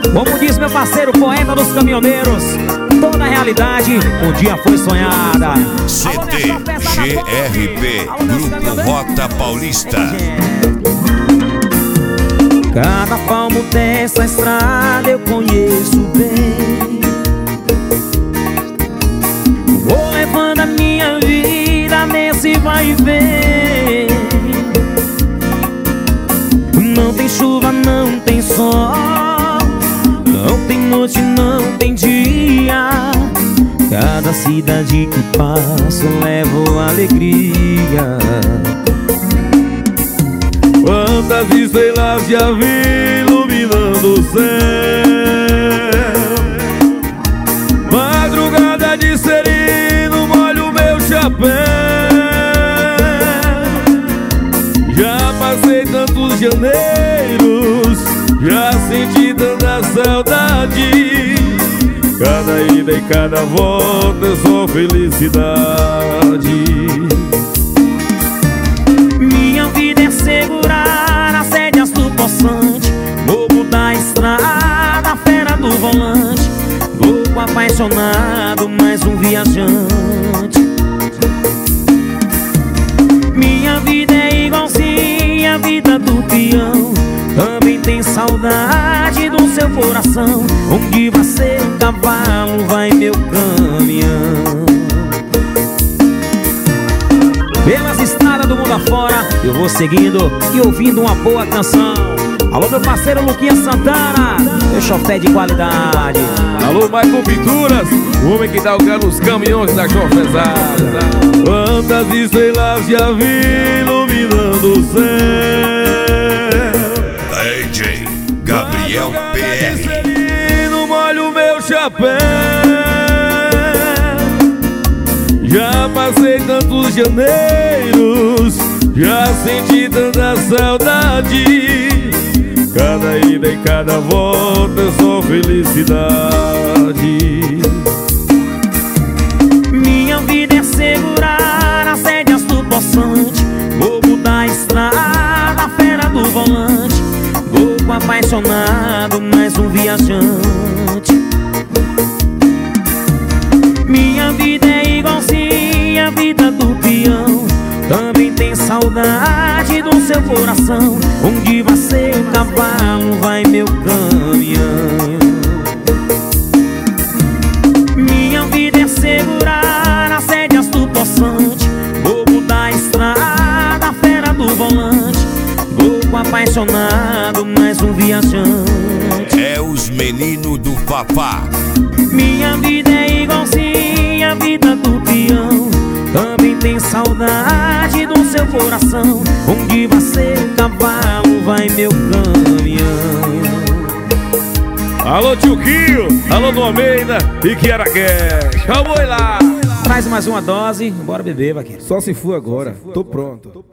Como diz meu parceiro, poeta dos caminhoneiros, toda a realidade um dia foi sonhada. CTGRP, Grupo Rota Paulista. Cada palmo dessa estrada eu conheço bem. Vou levando a minha vida nesse vai e vem. Não tem chuva, não tem sol, não tem noite, não tem dia. Cada cidade que passo levo alegria. Quantas estrelas já vi iluminando o céu. Madrugada de sereno molho o meu chapéu. Já passei tantos janeiros, já senti tanta saudade. Cada ida e cada volta é só felicidade. Minha vida é segurar as rédeas do poçante, bobo da estrada, fera do volante, louco apaixonado, mais um viajante. Minha vida é igualzinha a vida do peão, também tem saudade do seu coração. Onde vai ser um cavalo, vai meu caminhão. Pelas estradas do mundo afora eu vou seguindo e ouvindo uma boa canção. Alô meu parceiro Luquinha Santana, meu chofé de qualidade. Alô Michael Pinturas, o homem que dá o grau nos caminhões da chofezada. Quantas estrelas já vi iluminando o céu. DJ Gabriel PR. No molho o meu chapéu. Já passei tantos janeiros, já senti tanta saudade. Cada ida e cada volta é só felicidade. Minha vida é segurar as rédeas do poçante, bobo da estrada, fera do volante, louco apaixonado, mais um viajante. Minha vida é igualzinha a vida do peão, também tem saudade do seu coração. Onde vai ser um cavalo, vai meu caminhão. Minha vida é segurar as rédeas do poçante, bobo da estrada, fera do volante, louco apaixonado, mais um viajante. É os meninos do Fafá. Minha vida é igualzinha a vida do peão, também tem saudade do seu coração. Onde vai ser um cavalo, vai meu caminhão. Alô Tchuquinho, alô do Almeida e Kiara Cash. Vamos lá. Traz mais uma dose, bora beber, vaqueiro. Só se for agora, tô pronto.